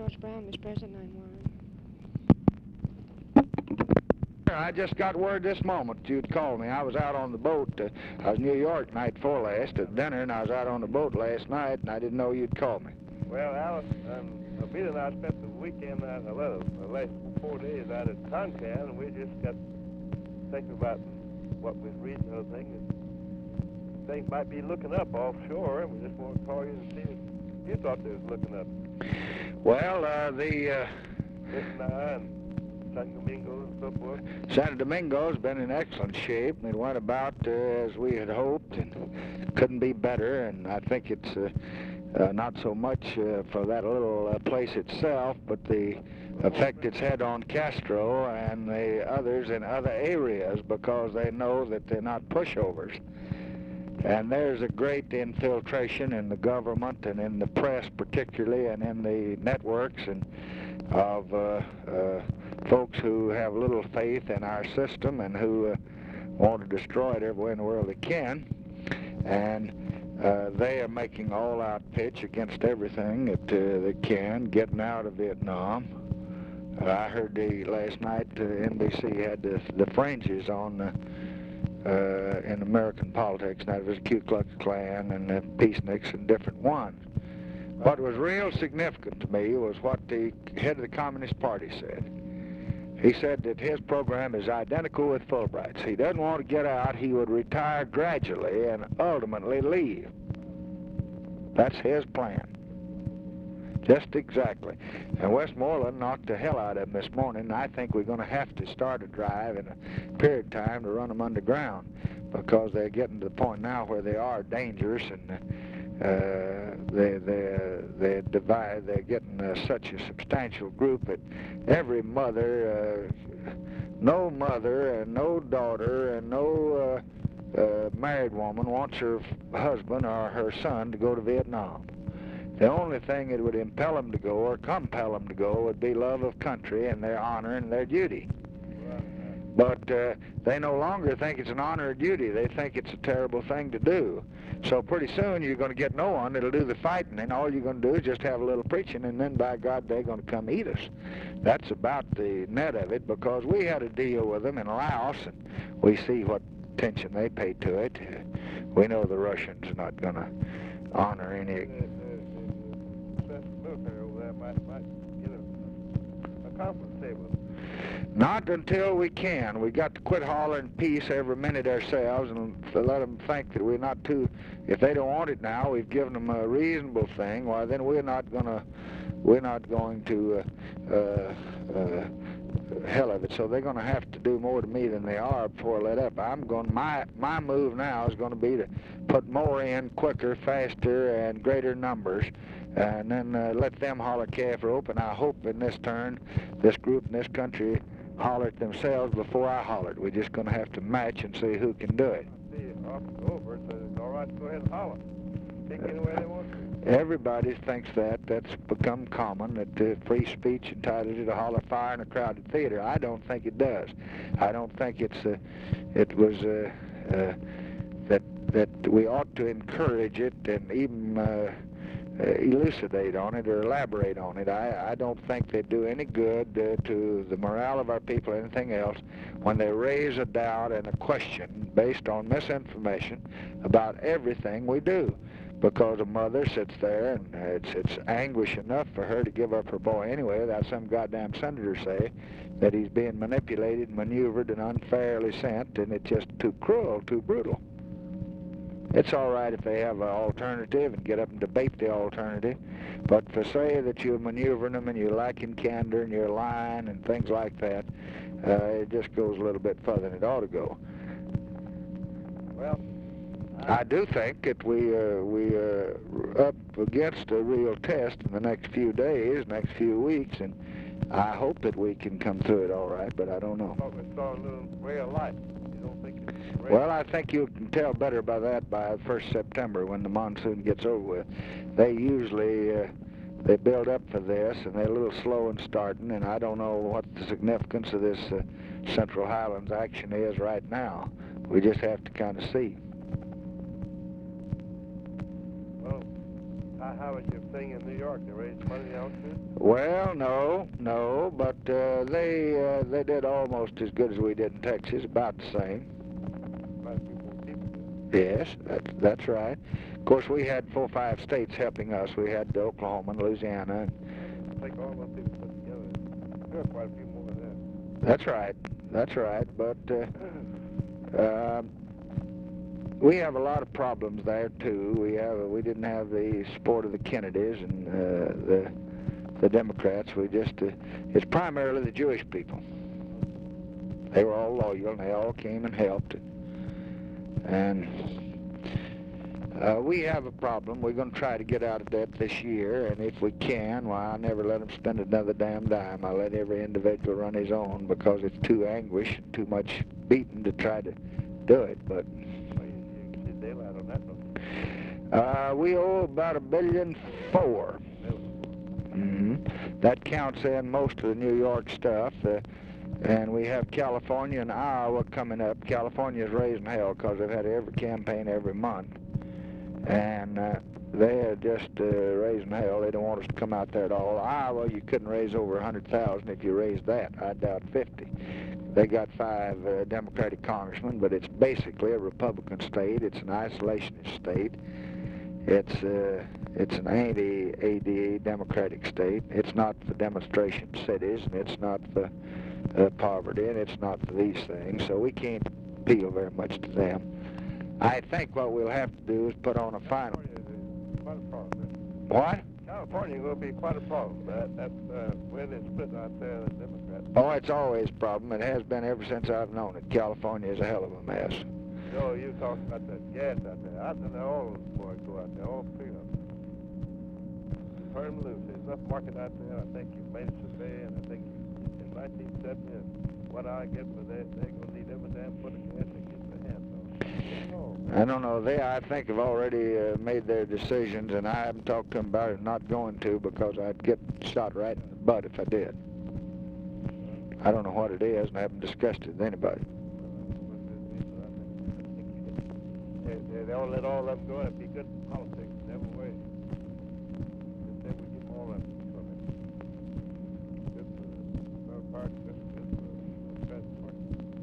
George Brown, Miss President 911. I just got word this moment that you'd called me. I was out on the boat. I was in New York night before last at dinner, and I was out on the boat last night, and I didn't know you'd call me. Well, Alice, Peter and I spent the weekend, the last 4 days out at Tonkin, and we just got thinking about what we've read and other things. Things might be looking up offshore, and we just want to call you and see if you thought they was looking up. Well, This and San Domingo and so forth. Santo Domingo's been in excellent shape, and it went about as we had hoped, and couldn't be better. And I think it's not so much for that little place itself, but the effect it's had on Castro and the others in other areas, because they know that they're not pushovers. And there's a great infiltration in the government and in the press particularly, and in the networks, and of folks who have little faith in our system and who want to destroy it everywhere in the world they can. And they are making all-out pitch against everything that they can, getting out of Vietnam. I heard last night NBC had the fringes on in American politics, and that was Ku Klux Klan and the Peaceniks and different ones. What was real significant to me was what the head of the Communist Party said. He said that his program is identical with Fulbright's. He doesn't want to get out. He would retire gradually and ultimately leave. That's his plan. Just exactly. And Westmoreland knocked the hell out of him this morning. I think we're going to have to start a drive in a period of time to run them underground, because they're getting to the point now where they are dangerous, and they're getting such a substantial group that every mother, no mother and no daughter and no married woman wants her husband or her son to go to Vietnam. The only thing that would impel them to go or compel them to go would be love of country and their honor and their duty. But they no longer think it's an honor or duty. They think it's a terrible thing to do. So pretty soon you're going to get no one that'll do the fighting, and all you're going to do is just have a little preaching, and then by God they're going to come eat us. That's about the net of it, because we had a deal with them in Laos, and we see what attention they pay to it. We know the Russians are not going to honor any... military over there might get a conference table. Not until we can. We got to quit hollering peace every minute ourselves, and to let them think that we're not too... If they don't want it now, we've given them a reasonable thing. Well, then we're not going to hell of it. So they're going to have to do more to me than they are before I let up. My move now is going to be to put more in quicker, faster, and greater numbers, and then let them holler calf rope. And I hope in this turn, this group in this country holler it themselves before I holler it. We're just going to have to match and see who can do it. See, over, so it's all right to go ahead and holler. Pick anywhere they want to. Everybody thinks that. That's become common, that free speech entitles you to holler fire in a crowded theater. I don't think it does. I don't think that we ought to encourage it and even elucidate on it or elaborate on it. I don't think they do any good to the morale of our people or anything else when they raise a doubt and a question based on misinformation about everything we do. Because a mother sits there, and it's anguish enough for her to give up her boy anyway without some goddamn senator say that he's being manipulated, maneuvered, and unfairly sent, and it's just too cruel, too brutal. It's all right if they have an alternative and get up and debate the alternative, but to say that you're maneuvering them and you're lacking candor and you're lying and things like that, it just goes a little bit further than it ought to go. Well, I do think that we are up against a real test in the next few days, next few weeks, and I hope that we can come through it all right, but I don't know. I thought we saw a little ray of light. You don't think it's ray? Well, I think you can tell better by that by 1st September when the monsoon gets over with. They usually they build up for this, and they're a little slow in starting, and I don't know what the significance of this Central Highlands action is right now. We just have to kind of see. Well, I How was your thing in New York? They raised money out too? Well, no, but they did almost as good as we did in Texas, about the same. Quite a few more people did. Yes, that's right. Of course, we had 4 or 5 states helping us. We had Oklahoma and Louisiana. I think all those people put together. There were quite a few more than that. That's right. But we have a lot of problems there too. We didn't have the support of the Kennedys and the Democrats. It's primarily the Jewish people. They were all loyal and they all came and helped. And we have a problem. We're going to try to get out of debt this year, and if we can, well, I'll never let them spend another damn dime. I'll let every individual run his own because it's too anguish, too much beating to try to do it. But Well, you can see daylight on that one. we owe about $1.4 billion. That counts in most of the New York stuff. And we have California and Iowa coming up. California's raising hell because they've had every campaign every month. And they are just raising hell. They don't want us to come out there at all. Iowa, you couldn't raise over 100,000 if you raised that. I doubt 50. They got 5 Democratic congressmen, but it's basically a Republican state. It's an isolationist state. It's an anti-ADA Democratic state. It's not for demonstration cities, and it's not for poverty, and it's not for these things. So we can't appeal very much to them. I think what we'll have to do is put on a final. Quite a problem. What? California will be quite a problem. That's where they split out there, the Democrats. Oh, it's always a problem. It has been ever since I've known it. California is a hell of a mess. No, you talking about that gas out there. Out there, all those boys go out there, all 3 of them. Turn them loose. There's enough market out there. I think you've made a survey, and I think in 1970, what I get for that, they're going to need every damn foot of gas they get their hands on. I don't know. They, I think, have already made their decisions, and I haven't talked to them about it. Not going to, because I'd get shot right in the butt if I did. I don't know what it is, and I haven't discussed it with anybody. They don't let all of them go. It'd be good for politics. Never way. They would give all of them from it. Good for the party, good for the Democratic Party.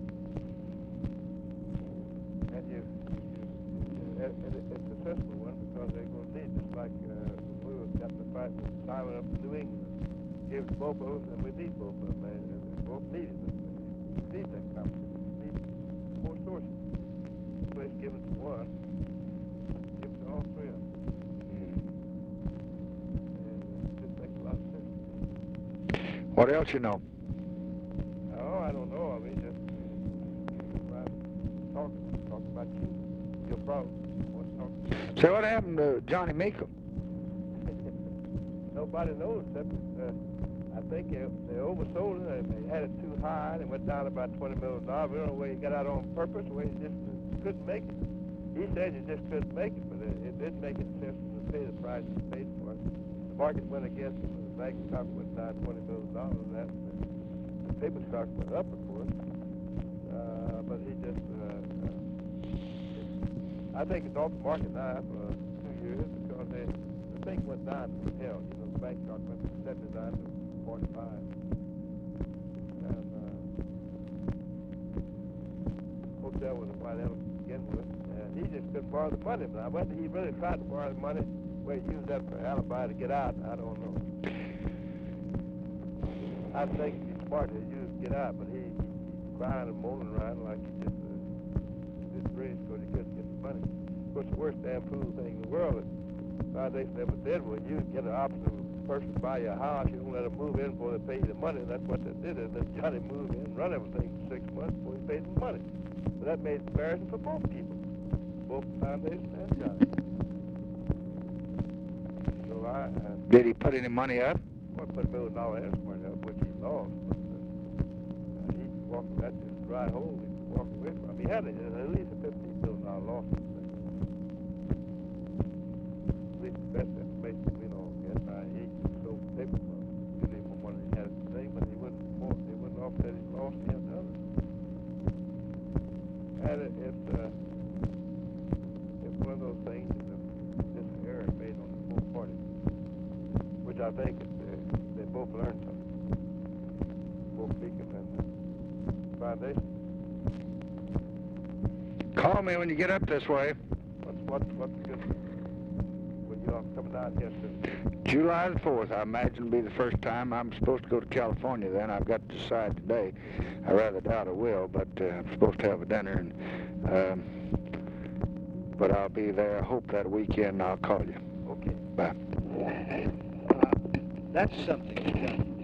And it's a successful one because they're going to need, just like we were got to fight with Simon up in New England. Gives both of us, and we need both of them. And both need it. We need that competition. We need more sources. The place given to one. All 3 of them. And it just makes a lot of sense. What else you know? Oh, I don't know. I mean, just talk about you. Your problem. So what happened to Johnny Meekum? Nobody knows except I think they oversold it. They had it too high and it went down about $20 million. We don't know where he got out on purpose, where he just couldn't make it. He said he just couldn't make it, but it didn't make any sense to pay the price he paid for it. The market went against him, and the bank stock went down $20 million. The paper stock went up, of course. But he just, I think it's off the market now for 2 years because the thing went down to hell. You know, the bank stock went from 79 to 45. And hotel was a white elephant to begin with. He just couldn't borrow the money. But whether he really tried to borrow the money, where he used that for an alibi to get out, I don't know. I think he's smart to use to get out, but he's crying and moaning around like he just disgraced because he couldn't get the money. Of course, the worst damn fool thing in the world that Foundation ever did was you get an option of a person to buy your house, you don't let them move in before they pay you the money. That's what they did. They let Johnny move in, run everything for 6 months before he paid the money. So that made it embarrassing for both people. Both the Foundation and Johnny. So did he put any money up? Well, put $1 million in money up, which he lost. But he walked, that's just a dry hole he could walk away from. He had at least a $15 million loss. At least the best information we know get. He sold paper for usually more money than he had at the thing, but he wouldn't offset his loss he had the other. And it's one of those things that this error made on the whole party. I think they both learned something. Both Beacom and the Foundation. Call me when you get up this way. What's good? When you all coming down here soon? July the 4th, I imagine, will be the first time. I'm supposed to go to California then. I've got to decide today. I rather doubt I will, but I'm supposed to have a dinner. But I'll be there. I hope that weekend. I'll call you. Okay. Bye. That's something you've done.